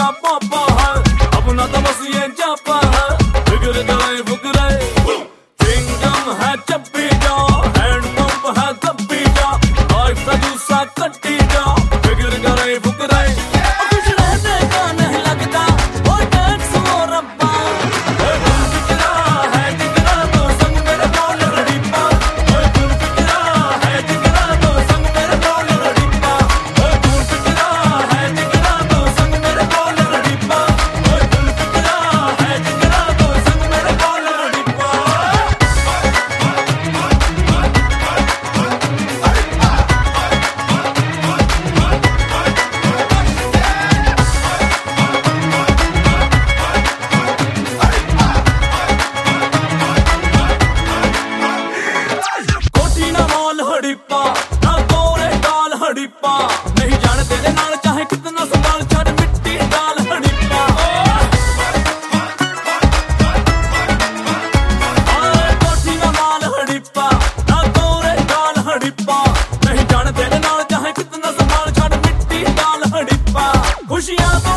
का पापा है, अपना तो बस ये जापा है, फिक्र करे फुकरे चिंगम है चप्पी जा, हैंड पंप है तप्पी जा, लाइफ का जूसा कट्टी जा, फिक्र करे फुकरे कुछ रहने का नहीं लगता वो टैक्स वो रब्बा, फिक्रा है जिगरा तो संग मेरे बोल रड़ीपा, फिक्रा है जिगरा तो संग मेरे बोल रड़ीपा, फिक्रा है जिगरा तो संग मेरे बोल रड़ीपा, फिक्रा है जिगरा तो संग मेरे बोल रड़ीपा। कोठी ना मॉल हड़ीपा, ना गोरे गाल हड़ीपा, नहीं जाने तेरे नाल चाहे कितना संभाल छड़ मिट्टी डाल हड़ीपा। कोठी ना मॉल हड़ीपा, ना गोरे गाल हड़ीपा, नहीं जाने तेरे नाल चाहे कितना संभाल छड़ मिट्टी डाल हड़ीपा। खुशियां